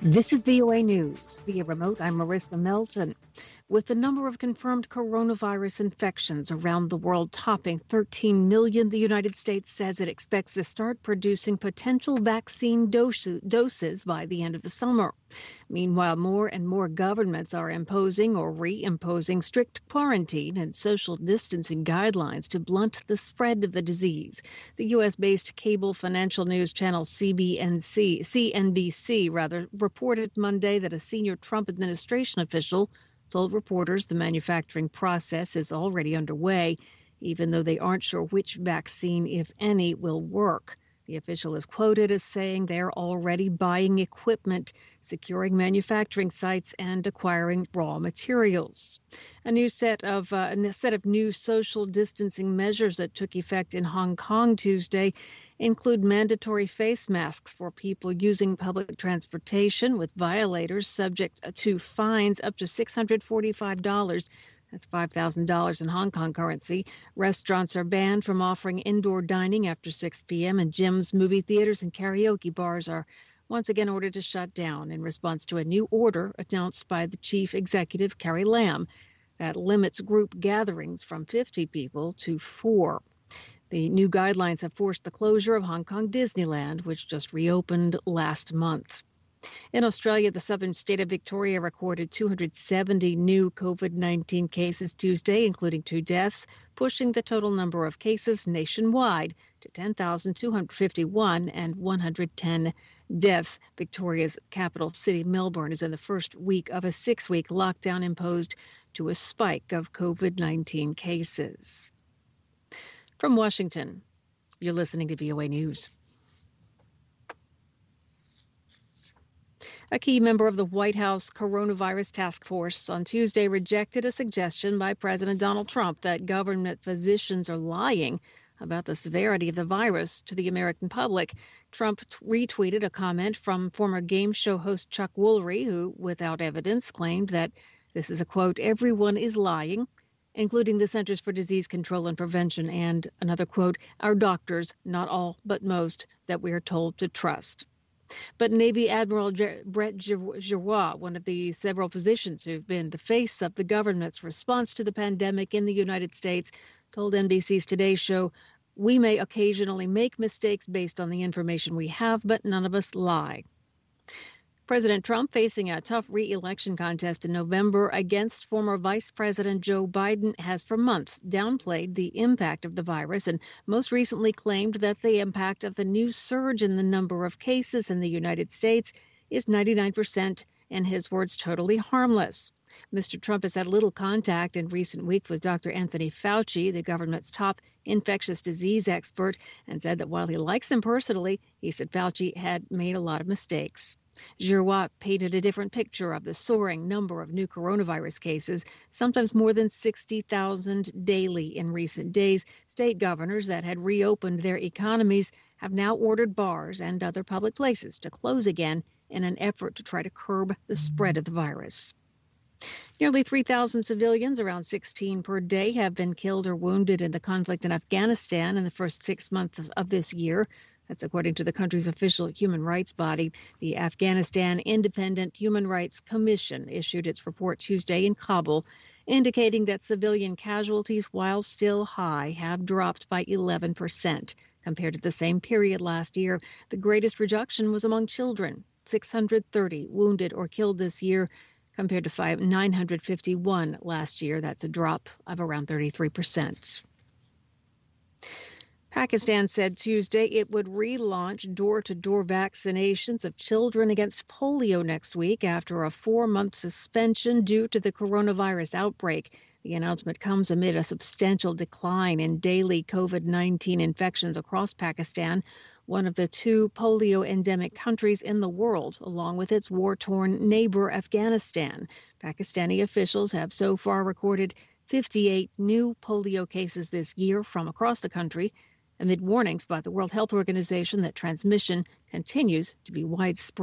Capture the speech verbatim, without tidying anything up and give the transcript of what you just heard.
This is V O A News. Via remote, I'm Marissa Melton. With the number of confirmed coronavirus infections around the world topping thirteen million, the United States says it expects to start producing potential vaccine doses, doses by the end of the summer. Meanwhile, more and more governments are imposing or reimposing strict quarantine and social distancing guidelines to blunt the spread of the disease. The U S-based cable financial news channel C N B C rather reported Monday that a senior Trump administration official told reporters the manufacturing process is already underway, even though they aren't sure which vaccine, if any, will work. The official is quoted as saying they're already buying equipment, securing manufacturing sites, and acquiring raw materials. A new set of uh, a set of new social distancing measures that took effect in Hong Kong Tuesday include mandatory face masks for people using public transportation, with violators subject to fines up to six hundred forty-five dollars. That's five thousand dollars in Hong Kong currency. Restaurants are banned from offering indoor dining after six p.m. and gyms, movie theaters, and karaoke bars are once again ordered to shut down in response to a new order announced by the chief executive, Carrie Lam, that limits group gatherings from fifty people to four. The new guidelines have forced the closure of Hong Kong Disneyland, which just reopened last month. In Australia, the southern state of Victoria recorded two hundred seventy new COVID nineteen cases Tuesday, including two deaths, pushing the total number of cases nationwide to ten thousand two hundred fifty-one and one hundred ten deaths. Victoria's capital city, Melbourne, is in the first week of a six-week lockdown imposed to a spike of COVID nineteen cases. From Washington, you're listening to V O A News. A key member of the White House coronavirus task force on Tuesday rejected a suggestion by President Donald Trump that government physicians are lying about the severity of the virus to the American public. Trump retweeted a comment from former game show host Chuck Woolery, who, without evidence, claimed that this is a quote, "everyone is lying," including the Centers for Disease Control and Prevention, and another quote, "our doctors, not all but most, that we are told to trust." But Navy Admiral Brett Giroir, one of the several physicians who've been the face of the government's response to the pandemic in the United States, told N B C's Today Show, "We may occasionally make mistakes based on the information we have, but none of us lie." President Trump, facing a tough re-election contest in November against former Vice President Joe Biden, has for months downplayed the impact of the virus and most recently claimed that the impact of the new surge in the number of cases in the United States is ninety-nine percent, in his words, totally harmless. Mister Trump has had little contact in recent weeks with Doctor Anthony Fauci, the government's top infectious disease expert, and said that while he likes him personally, he said Fauci had made a lot of mistakes. Giroir painted a different picture of the soaring number of new coronavirus cases, sometimes more than sixty thousand daily in recent days. State governors that had reopened their economies have now ordered bars and other public places to close again in an effort to try to curb the spread of the virus. Nearly three thousand civilians, around sixteen per day, have been killed or wounded in the conflict in Afghanistan in the first six months of, of this year. That's according to the country's official human rights body. The Afghanistan Independent Human Rights Commission issued its report Tuesday in Kabul, indicating that civilian casualties, while still high, have dropped by eleven percent compared to the same period last year. The greatest reduction was among children, six hundred thirty wounded or killed this year, compared to nine hundred fifty-one last year. That's a drop of around thirty-three percent. Pakistan said Tuesday it would relaunch door-to-door vaccinations of children against polio next week after a four-month suspension due to the coronavirus outbreak. The announcement comes amid a substantial decline in daily COVID nineteen infections across Pakistan, one of the two polio-endemic countries in the world, along with its war-torn neighbor Afghanistan. Pakistani officials have so far recorded fifty-eight new polio cases this year from across the country, amid warnings by the World Health Organization that transmission continues to be widespread.